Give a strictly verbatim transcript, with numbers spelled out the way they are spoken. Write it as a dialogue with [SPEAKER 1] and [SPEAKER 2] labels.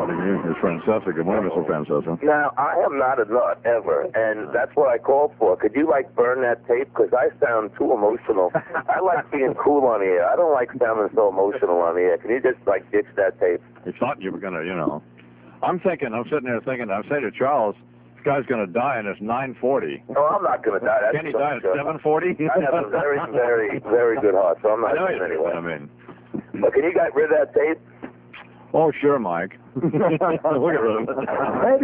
[SPEAKER 1] everybody. It's Francesa. Good morning, Mister Francesa.
[SPEAKER 2] Now, I am not a nut, ever, and that's what I called for. Could you, like, burn that tape? Because I sound too emotional. I like being cool on the air. I don't like sounding so emotional on the air. Can you just, like, ditch that tape?
[SPEAKER 1] It's not you were going to, you know. I'm thinking, I'm sitting there thinking, I say to Charles, this guy's going to die, and it's nine forty.
[SPEAKER 2] No, I'm not going to die. That's
[SPEAKER 1] Can he die at seven forty?
[SPEAKER 2] I have a very, very, very good heart, so I'm not
[SPEAKER 1] I know
[SPEAKER 2] doing
[SPEAKER 1] you
[SPEAKER 2] anyway.
[SPEAKER 1] do, I mean.
[SPEAKER 2] But can you get rid of that tape?
[SPEAKER 1] Oh, sure, Mike. Look at him.